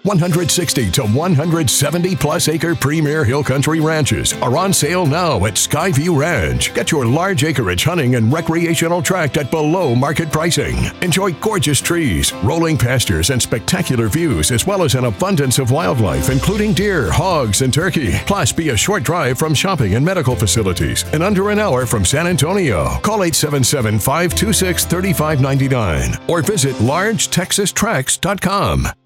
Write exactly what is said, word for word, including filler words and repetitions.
one hundred sixty to one hundred seventy plus acre premier hill country ranches are on sale now at Skyview Ranch. Get your large acreage hunting and recreational tract at below market pricing. Enjoy gorgeous trees, rolling pastures, and spectacular views, as well as an abundance of wildlife, including deer, hogs, and turkey. Plus, be a short drive from shopping and medical facilities and under an hour from San Antonio. Call eight seven seven, five two six, three five nine nine or visit large texas tracks dot com.